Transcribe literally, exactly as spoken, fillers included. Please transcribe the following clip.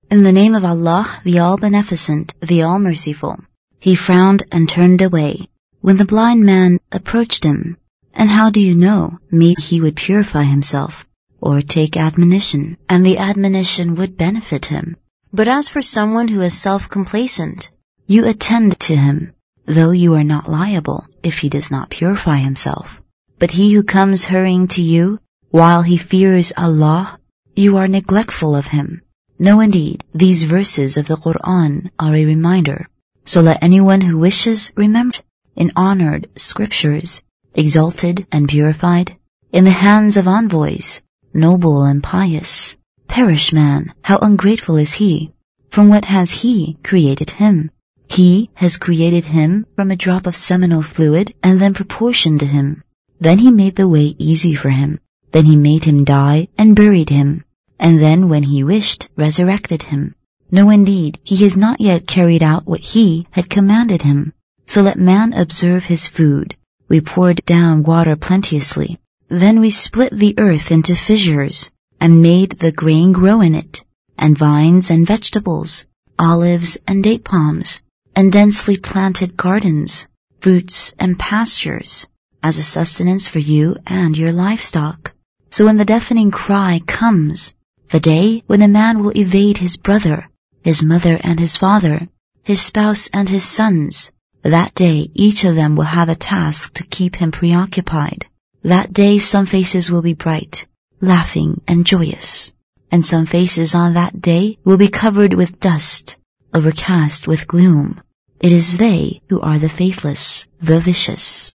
In the name of Allah, the All-Beneficent, the All-Merciful. He frowned and turned away when the blind man approached him. And how do you know? Maybe he would purify himself, or take admonition, and the admonition would benefit him. But as for someone who is self-complacent, you attend to him, though you are not liable if he does not purify himself. But he who comes hurrying to you, while he fears Allah, you are neglectful of him. No, indeed, these verses of the Qur'an are a reminder. So let anyone who wishes remember in honored scriptures, exalted and purified, in the hands of envoys, noble and pious. Perish man, how ungrateful is he! From what has he created him? He has created him from a drop of seminal fluid and then proportioned to him. Then he made the way easy for him. Then he made him die and buried him. And then when he wished, resurrected him. No, indeed, he has not yet carried out what he had commanded him. So let man observe his food. We poured down water plenteously. Then we split the earth into fissures, and made the grain grow in it, and vines and vegetables, olives and date palms, and densely planted gardens, fruits and pastures, as a sustenance for you and your livestock. So when the deafening cry comes, the day when a man will evade his brother, his mother and his father, his spouse and his sons, that day each of them will have a task to keep him preoccupied. That day some faces will be bright, laughing and joyous, and some faces on that day will be covered with dust, overcast with gloom. It is they who are the faithless, the vicious.